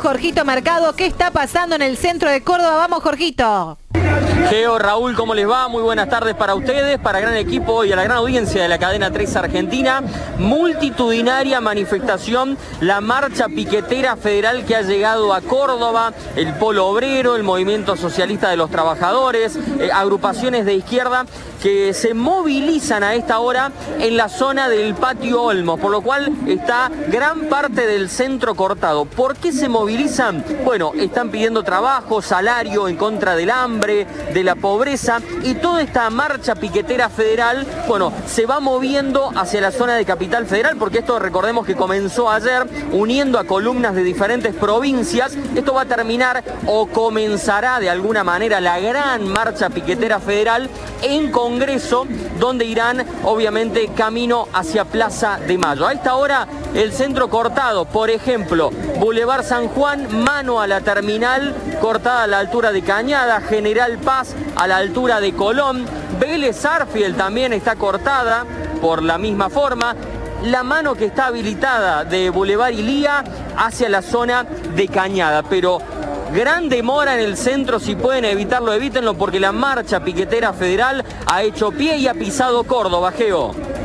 Jorgito Mercado. ¿Qué está pasando en el centro de Córdoba? Vamos, Jorgito. Geo, Raúl, ¿cómo les va? Muy buenas tardes para ustedes, para el gran equipo y a la gran audiencia de la cadena 3 Argentina. Multitudinaria manifestación, la marcha piquetera federal que ha llegado a Córdoba, el Polo Obrero, el Movimiento Socialista de los Trabajadores, agrupaciones de izquierda que se movilizan a esta hora en la zona del Patio Olmos, por lo cual está gran parte del centro cortado. ¿Por qué se movilizan? Bueno, están pidiendo trabajo, salario, en contra del hambre, de la pobreza, y toda esta marcha piquetera federal, bueno, se va moviendo hacia la zona de Capital Federal, porque esto recordemos que comenzó ayer uniendo a columnas de diferentes provincias. Esto va a terminar o comenzará de alguna manera la gran marcha piquetera federal en Congreso, donde irán obviamente camino hacia Plaza de Mayo. A esta hora el centro cortado, por ejemplo, Boulevard San Juan, mano a la terminal, cortada a la altura de Cañada, General Paz a la altura de Colón, Vélez Sarsfield también está cortada por la misma forma, la mano que está habilitada de Boulevard Ilía hacia la zona de Cañada, pero gran demora en el centro. Si pueden evitarlo, evítenlo, porque la marcha piquetera federal ha hecho pie y ha pisado Córdoba, Geo.